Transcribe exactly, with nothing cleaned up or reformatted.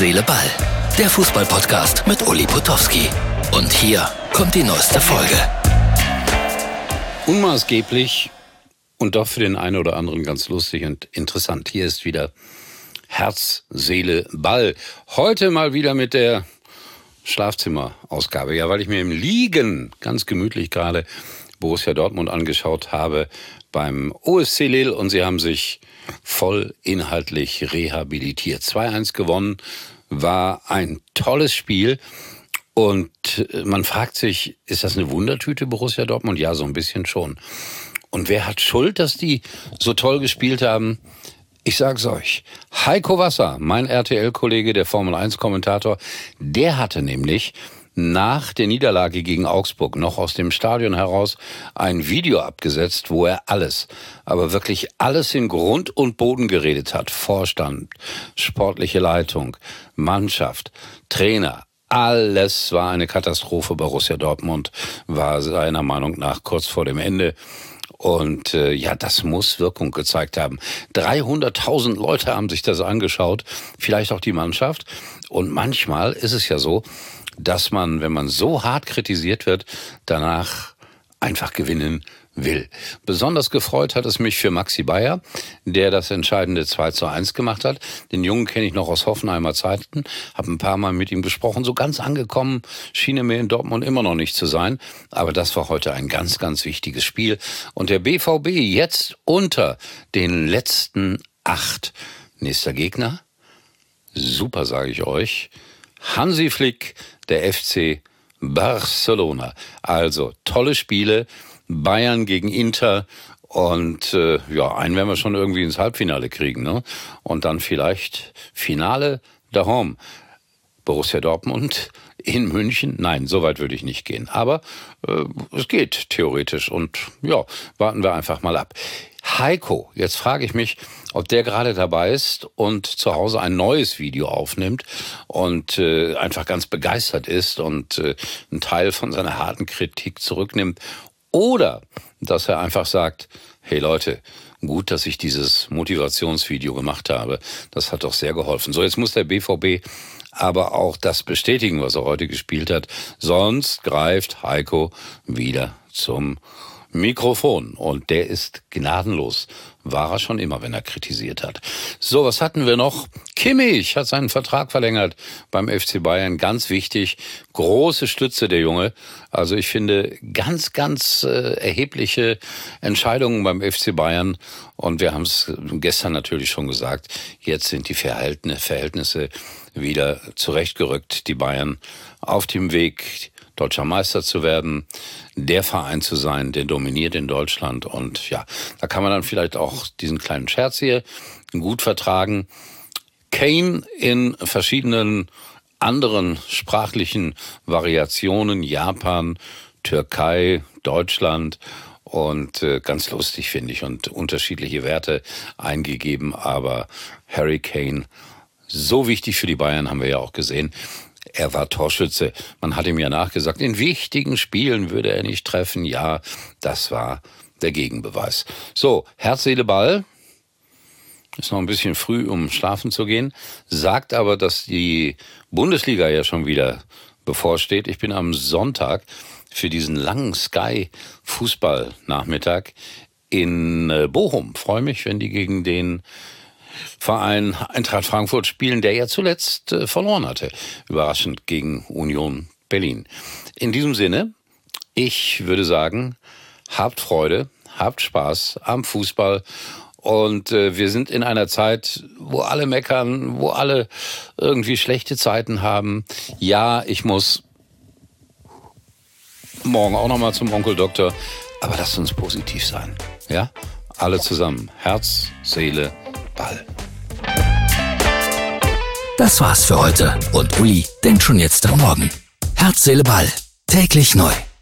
Seele, Ball. Der Fußball-Podcast mit Uli Potowski. Und hier kommt die neueste Folge. Unmaßgeblich und doch für den einen oder anderen ganz lustig und interessant. Hier ist wieder Herz, Seele, Ball. Heute mal wieder mit der Schlafzimmerausgabe. Ja, weil ich mir im Liegen ganz gemütlich gerade Borussia Dortmund angeschaut habe beim O S C Lille und sie haben sich voll inhaltlich rehabilitiert. zwei eins gewonnen, war ein tolles Spiel und man fragt sich, ist das eine Wundertüte Borussia Dortmund? Ja, so ein bisschen schon. Und wer hat Schuld, dass die so toll gespielt haben? Ich sag's euch, Heiko Wasser, mein R T L-Kollege, der Formel eins Kommentator, der hatte nämlich nach der Niederlage gegen Augsburg noch aus dem Stadion heraus ein Video abgesetzt, wo er alles, aber wirklich alles in Grund und Boden geredet hat. Vorstand, sportliche Leitung, Mannschaft, Trainer. Alles war eine Katastrophe. Borussia Dortmund war seiner Meinung nach kurz vor dem Ende. Und äh, ja, das muss Wirkung gezeigt haben. dreihunderttausend Leute haben sich das angeschaut, vielleicht auch die Mannschaft. Und manchmal ist es ja so, dass man, wenn man so hart kritisiert wird, danach einfach gewinnen will. Besonders gefreut hat es mich für Maxi Bayer, der das entscheidende zwei zu eins gemacht hat. Den Jungen kenne ich noch aus Hoffenheimer Zeiten, habe ein paar Mal mit ihm gesprochen. So ganz angekommen schien er mir in Dortmund immer noch nicht zu sein. Aber das war heute ein ganz, ganz wichtiges Spiel. Und der B V B jetzt unter den letzten acht. Nächster Gegner? Super, sage ich euch. Hansi Flick, der F C Barcelona. Also tolle Spiele. Bayern gegen Inter und äh, ja, einen werden wir schon irgendwie ins Halbfinale kriegen, ne? Und dann vielleicht Finale daheim. Borussia Dortmund in München. Nein, so weit würde ich nicht gehen. Aber äh, es geht theoretisch und ja, warten wir einfach mal ab. Heiko, jetzt frage ich mich, ob der gerade dabei ist und zu Hause ein neues Video aufnimmt und äh, einfach ganz begeistert ist und äh, einen Teil von seiner harten Kritik zurücknimmt. Oder dass er einfach sagt, hey Leute, gut, dass ich dieses Motivationsvideo gemacht habe. Das hat doch sehr geholfen. So, jetzt muss der B V B aber auch das bestätigen, was er heute gespielt hat. Sonst greift Heiko wieder zum Mikrofon. Und der ist gnadenlos. War er schon immer, wenn er kritisiert hat. So, was hatten wir noch? Kimmich hat seinen Vertrag verlängert beim F C Bayern. Ganz wichtig. Große Stütze, der Junge. Also ich finde, ganz, ganz äh, erhebliche Entscheidungen beim F C Bayern. Und wir haben es gestern natürlich schon gesagt. Jetzt sind die Verhältnisse wieder zurechtgerückt. Die Bayern auf dem Weg, Deutscher Meister zu werden, der Verein zu sein, der dominiert in Deutschland. Und ja, da kann man dann vielleicht auch diesen kleinen Scherz hier gut vertragen. Kane in verschiedenen anderen sprachlichen Variationen, Japan, Türkei, Deutschland und äh, ganz lustig finde ich und unterschiedliche Werte eingegeben. Aber Harry Kane, so wichtig für die Bayern, haben wir ja auch gesehen. Er war Torschütze. Man hat ihm ja nachgesagt, in wichtigen Spielen würde er nicht treffen. Ja, das war der Gegenbeweis. So, Herz, Seele, Ball. Ist noch ein bisschen früh, um schlafen zu gehen. Sagt aber, dass die Bundesliga ja schon wieder bevorsteht. Ich bin am Sonntag für diesen langen Sky-Fußball-Nachmittag in Bochum. Freue mich, wenn die gegen den Verein Eintracht Frankfurt spielen, der ja zuletzt äh, verloren hatte. Überraschend gegen Union Berlin. In diesem Sinne, ich würde sagen, habt Freude, habt Spaß am Fußball. Und äh, wir sind in einer Zeit, wo alle meckern, wo alle irgendwie schlechte Zeiten haben. Ja, ich muss morgen auch nochmal zum Onkel Doktor. Aber lasst uns positiv sein. Ja, alle zusammen. Herz, Seele, Ball. Das war's für heute. Und Uli denkt schon jetzt am Morgen. Herz, Seele, Ball. Täglich neu.